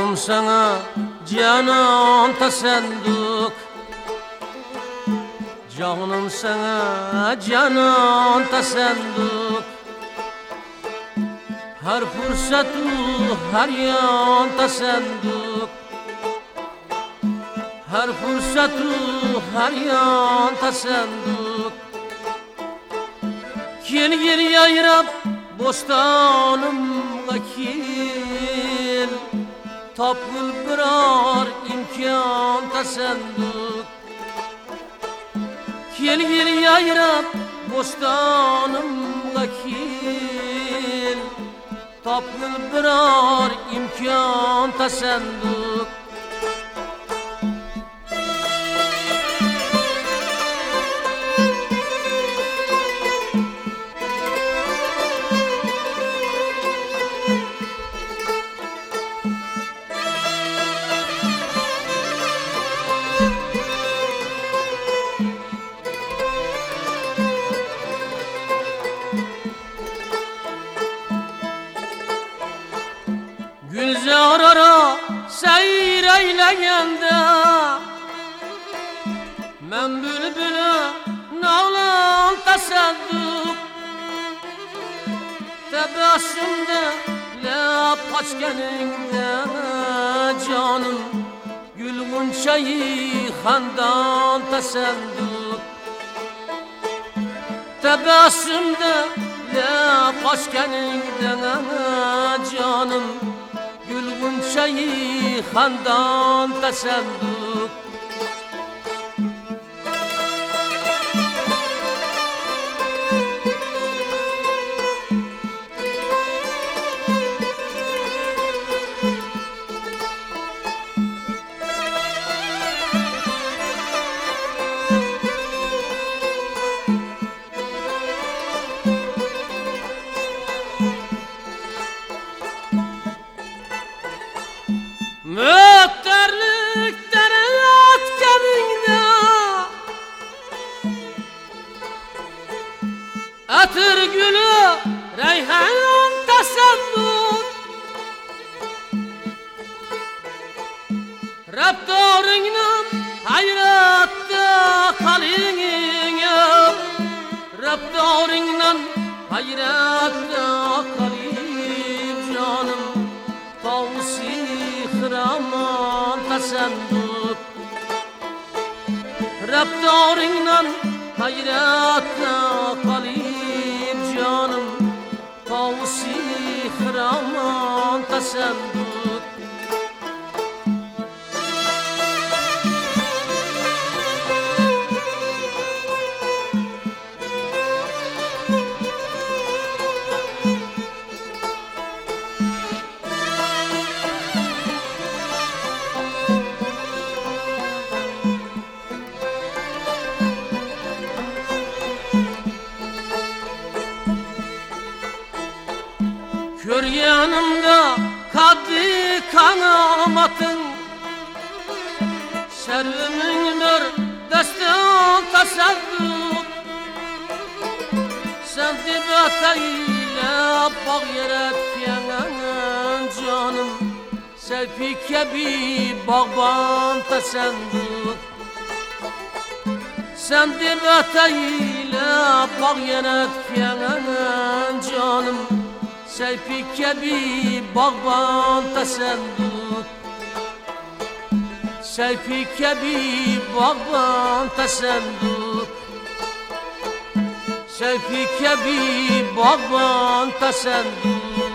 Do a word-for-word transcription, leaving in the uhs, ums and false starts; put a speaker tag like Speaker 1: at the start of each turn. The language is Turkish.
Speaker 1: Canım sana canan tasandık, canım sana canan tasandık. Her fırsatı her yan tasandık, her fırsatı her yan tasandık. Gel gel yayrab bostanımga gel, tapıl birar imkan tasandık. Gel gel yayrab bostanımga gel, tapıl birar imkan tasandık. Gülzar ara seyir eylegende, men bülbülü nağlan tasaddık. Tebessümde lep açkeninde canım, gülgün çayı handan tasaddık. Tebessümde lep açkeninde canım, gülgün çayı handan tasandık. Mökterlikten atkeninde, atır gülü reyhan tasandık. Raptorundan hayratta kalayım, raptorundan hayratta kalayım canım. Tavsi hıraman tasandık, raptorundan hayratta kalayım canım. Tavsi hıraman tasandık. Kör yanımda kaddi kanamatın, servimin bir destan tasaddık. Sen dibi atayla bağ yaratken canım, selfike bir bağban tasandık. Sen dibi atayla bağ yaratken canım, selfike bir bağban tasandık. Selfike bir bağban tasandık. Selfike bir bağban tasandık.